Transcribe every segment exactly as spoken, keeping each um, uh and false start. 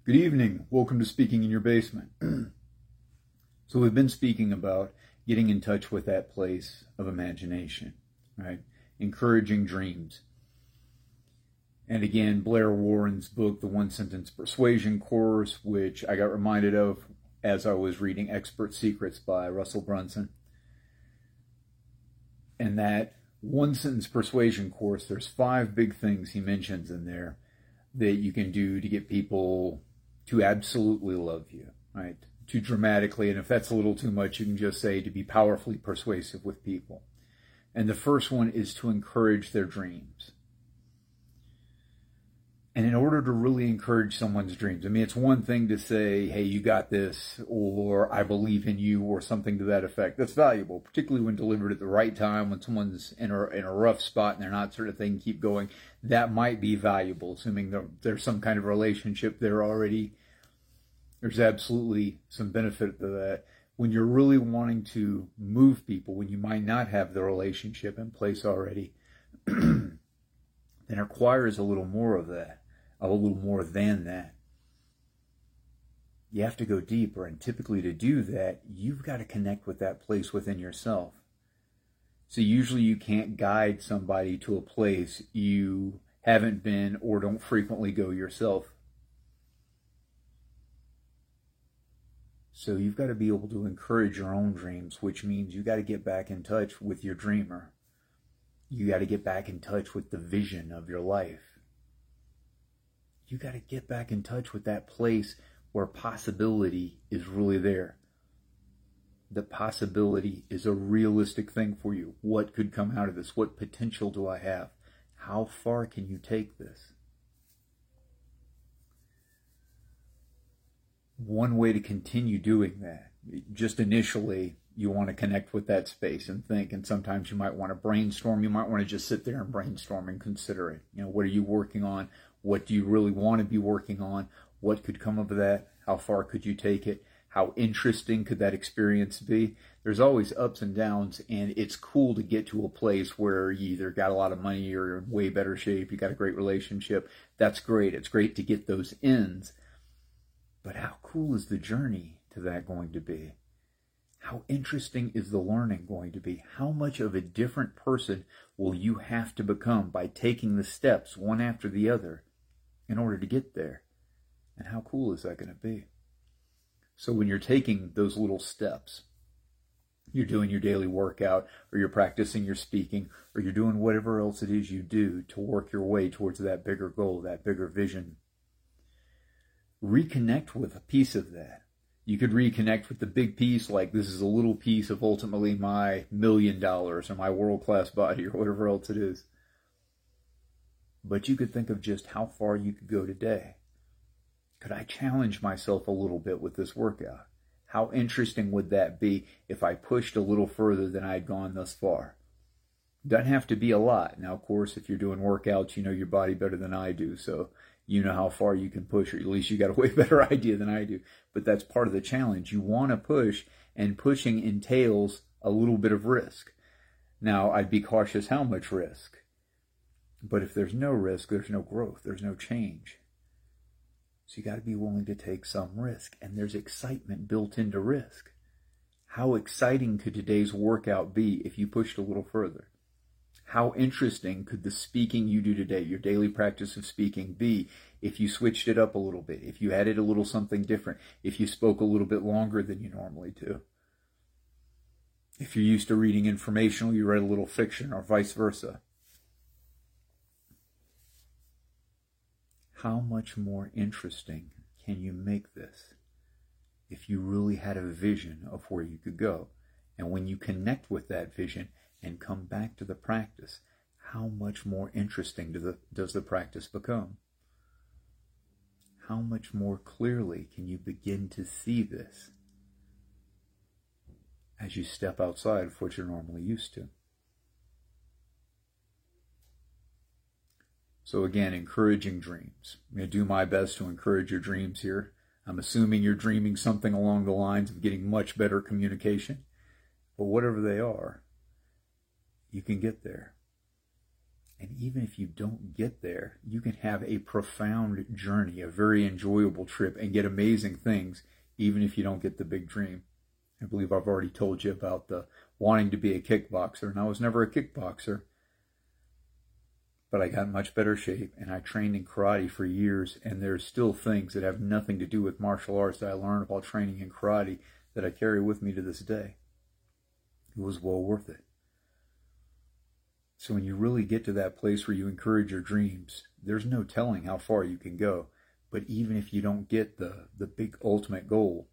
Good evening. Welcome to Speaking in Your Basement. So we've been speaking about getting in touch with that place of imagination, right? Encouraging dreams. And again, Blair Warren's book, The One Sentence Persuasion Course, which I got reminded of as I was reading Expert Secrets by Russell Brunson. And that One Sentence Persuasion Course, there's five big things he mentions in there that you can do to get people to absolutely love you, right? Too dramatically, and if that's a little too much, you can just say to be powerfully persuasive with people. And the first one is to encourage their dreams. And in order to really encourage someone's dreams, I mean, it's one thing to say, hey, you got this, or I believe in you, or something to that effect. That's valuable, particularly when delivered at the right time, when someone's in a, in a rough spot and they're not sort of thing, keep going. That might be valuable, assuming there's some kind of relationship there already. There's absolutely some benefit to that. When you're really wanting to move people, when you might not have the relationship in place already, then it requires a little more of that. A little more than that. You have to go deeper, and typically to do that, you've got to connect with that place within yourself. So usually you can't guide somebody to a place you haven't been or don't frequently go yourself. So you've got to be able to encourage your own dreams, which means you got to get back in touch with your dreamer. You got to get back in touch with the vision of your life. You got to get back in touch with that place where possibility is really there. The possibility is a realistic thing for you. What could come out of this? What potential do I have? How far can you take this? One way to continue doing that, just initially, you want to connect with that space and think, and sometimes you might want to brainstorm. You might want to just sit there and brainstorm and consider it. You know, what are you working on? What do you really want to be working on? What could come of that? How far could you take it? How interesting could that experience be? There's always ups and downs, and it's cool to get to a place where you either got a lot of money or you're in way better shape, you got a great relationship. That's great. It's great to get those ends. But how cool is the journey to that going to be? How interesting is the learning going to be? How much of a different person will you have to become by taking the steps one after the other in order to get there? And how cool is that going to be? So when you're taking those little steps, you're doing your daily workout, or you're practicing your speaking, or you're doing whatever else it is you do to work your way towards that bigger goal, that bigger vision, reconnect with a piece of that. You could reconnect with the big piece, like this is a little piece of ultimately my million dollars or my world-class body or whatever else it is. But you could think of just how far you could go today. Could I challenge myself a little bit with this workout? How interesting would that be if I pushed a little further than I'd gone thus far? Doesn't have to be a lot. Now, of course, if you're doing workouts, you know your body better than I do, so you know how far you can push, or at least you got a way better idea than I do. But that's part of the challenge. You want to push, and pushing entails a little bit of risk. Now, I'd be cautious how much risk. But if there's no risk, there's no growth, there's no change. So you got to be willing to take some risk, and there's excitement built into risk. How exciting could today's workout be if you pushed a little further? How interesting could the speaking you do today, your daily practice of speaking, be if you switched it up a little bit, if you added a little something different, if you spoke a little bit longer than you normally do? If you're used to reading informational, you read a little fiction, or vice versa. How much more interesting can you make this if you really had a vision of where you could go? And when you connect with that vision and come back to the practice, how much more interesting do the, does the practice become? How much more clearly can you begin to see this as you step outside of what you're normally used to? So again, encouraging dreams. I'm going to do my best to encourage your dreams here. I'm assuming you're dreaming something along the lines of getting much better communication. But whatever they are, you can get there. And even if you don't get there, you can have a profound journey, a very enjoyable trip, and get amazing things, even if you don't get the big dream. I believe I've already told you about the wanting to be a kickboxer, and I was never a kickboxer. But I got in much better shape, and I trained in karate for years, and there's still things that have nothing to do with martial arts that I learned while training in karate that I carry with me to this day. It was well worth it. So when you really get to that place where you encourage your dreams, there's no telling how far you can go. But even if you don't get the, the big ultimate goal,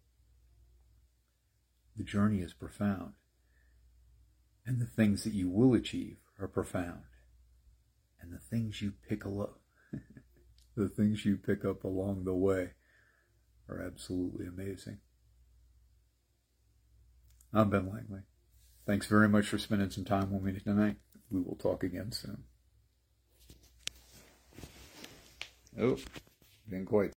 the journey is profound. And the things that you will achieve are profound. And the things you pick up, the things you pick up along the way are absolutely amazing. I'm Ben Langley. Thanks very much for spending some time with me tonight. We will talk again soon. Oh, didn't quite.